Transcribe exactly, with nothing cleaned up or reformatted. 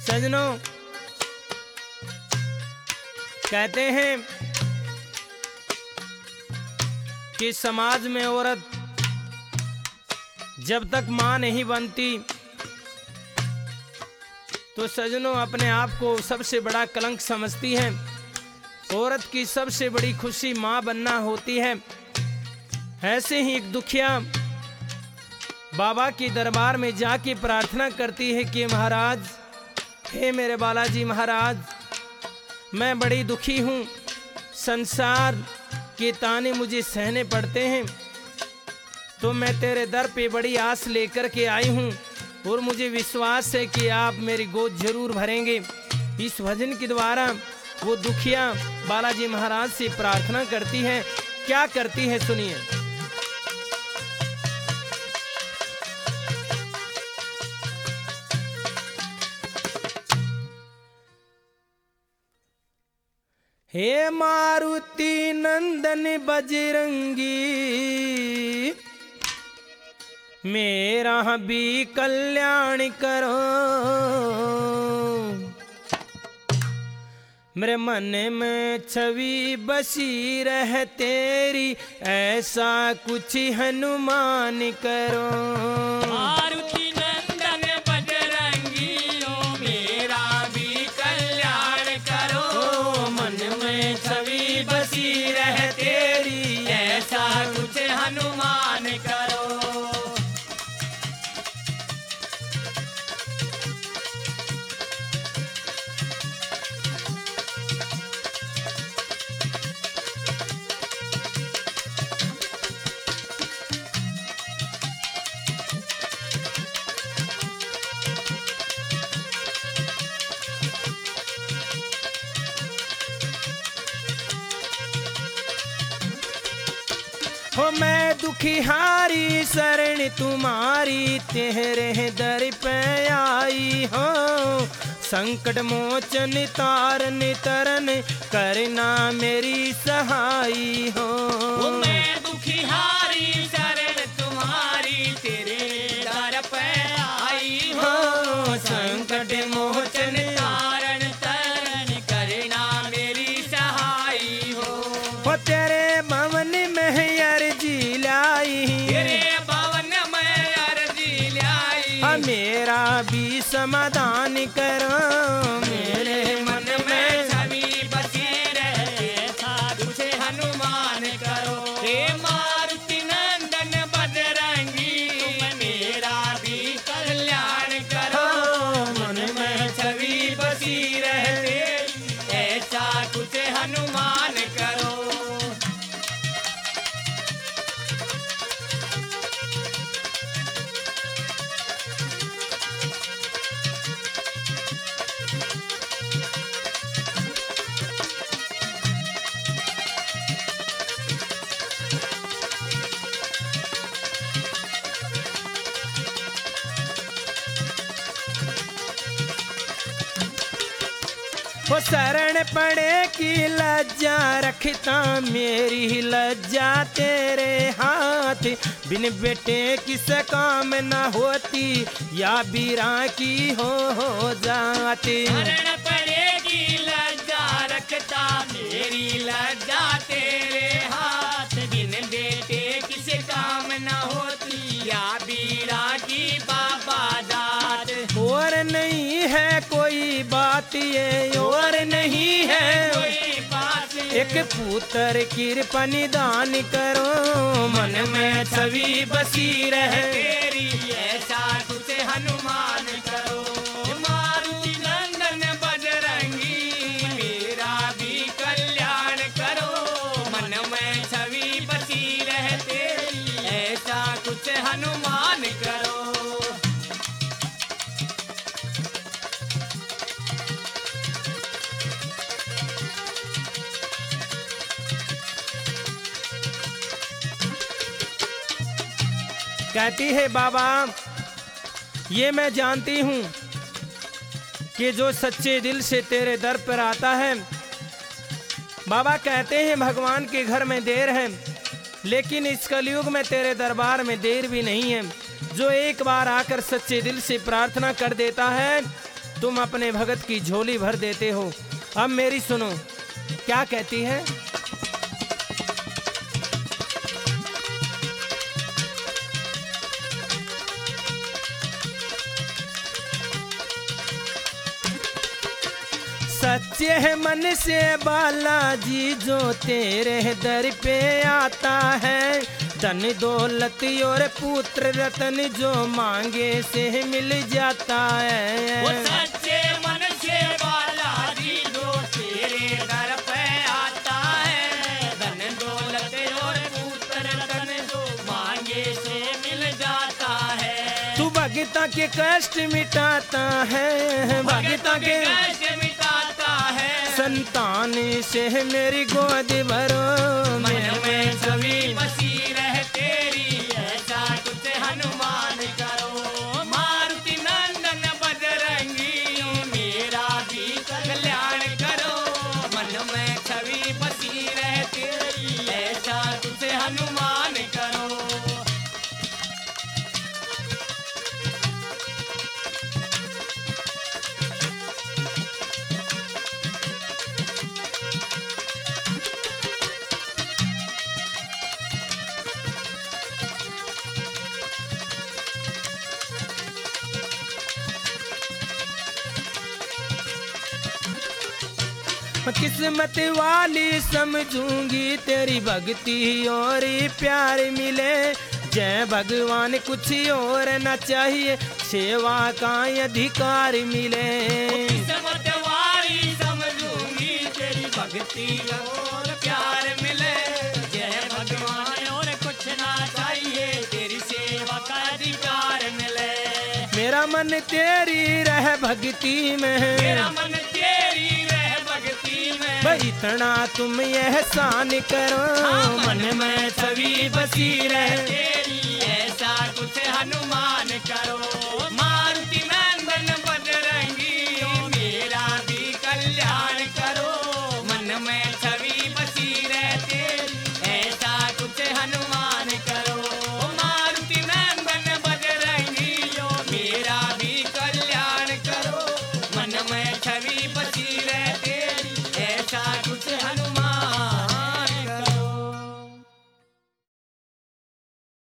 सजनों, कहते हैं कि समाज में औरत जब तक मां नहीं बनती तो सजनों अपने आप को सबसे बड़ा कलंक समझती है। औरत की सबसे बड़ी खुशी मां बनना होती है। ऐसे ही एक दुखिया बाबा के दरबार में जाके प्रार्थना करती है कि महाराज, हे मेरे बालाजी महाराज, मैं बड़ी दुखी हूँ, संसार के ताने मुझे सहने पड़ते हैं, तो मैं तेरे दर पे बड़ी आस लेकर के आई हूँ और मुझे विश्वास है कि आप मेरी गोद जरूर भरेंगे। इस भजन के द्वारा वो दुखिया बालाजी महाराज से प्रार्थना करती है। क्या करती है सुनिए। हे मारुति नंदन बजरंगी, मेरा भी कल्याण करो। मेरे मन में छवि बसी रह तेरी, ऐसा कुछ हनुमान करो। मारुति नंदन बजरंगी, ओ मेरा भी कल्याण करो। मन में छवि बसी रह तेरी, ऐसा कुछ हनुमान करो। हो मैं दुखी हारी शरण तुम्हारी, तेरे दर पे आई हो। संकट मोचन तारन तरन, करना मेरी सहाई हो। ओ मैं दुखी हारी शरण तुम्हारी, तेरे दर पे आई हो। संकट मोचन तारण तरन, करना मेरी सहाई हो। हो तेरे भवन में अर्जी लाई, तेरे भवन में अर्जी लाई। मेरा भी समाधान करो। मेरे मन में छवि बसी रहे, ऐसा कुछ हनुमान करो। हे मारुति नंदन बजरंगी, तुम मेरा भी कल्याण करो। मन में छवि बसी रहे, ऐसा कुछ हनुमान करो। वो शरण पड़े की लज्जा रखता, मेरी लज्जा तेरे हाथ। बिन बेटे किस काम न होती, या बीरा की हो, हो जाती। शरण पड़ेगी लज्जा रखता, मेरी लज्जा तेरे हाथ। बिन बेटे किस काम न होती, या बीरा की बाबा दाद। और नहीं है कोई बात ये, और नहीं है कोई बात एक पुत्र कृपा निदान करो। मन में छवि बसी रहे तेरी, ऐसा कुछ हनुमान करो। मारुति नंदन बजरंगी, मेरा भी कल्याण करो। मन में छवि बसी रहे तेरी, ऐसा कुछ हनुमान करो। कहती है बाबा, ये मैं जानती हूँ कि जो सच्चे दिल से तेरे दर पर आता है, बाबा कहते हैं भगवान के घर में देर है, लेकिन इस कलयुग में तेरे दरबार में देर भी नहीं है। जो एक बार आकर सच्चे दिल से प्रार्थना कर देता है, तुम अपने भगत की झोली भर देते हो। अब मेरी सुनो, क्या कहती है? सच्चे है मन से बालाजी जो तेरे दर पे आता है, धन दौलत और पुत्र रतन जो मांगे से मिल जाता है। वो सच्चे मन से बालाजी जो तेरे दर पे आता है, धन दौलत और पुत्र रतन जो मांगे से मिल जाता है। तू भगता के कष्ट मिटाता है, भगता के कष्ट मिटाता है। संतान से मेरी गोद भरो, मन में छवि बसी रहे तेरी, ऐसा कुछ हनुमान करो। मारुति नंदन बजरंगी मेरा भी कल्याण करो। मन में छवि बसी रहे तेरी, ऐसा कुछ हनुमान करो। किस्मत वाली समझूंगी तेरी भक्ति और प्यार मिले। जय भगवान कुछ और न चाहिए, सेवा का अधिकार मिले। किस्मत वाली समझूंगी तेरी भक्ति और प्यार मिले। जय भगवान और कुछ ना चाहिए, तेरी सेवा का अधिकार मिले। मेरा मन तेरी रह भक्ति में, मेरा मन तेरी रह भक्ति में। भाई इतना तुम एहसान करो, हाँ, मन में छवि बसी रहे तेरी, ऐसा कुछ हनुमान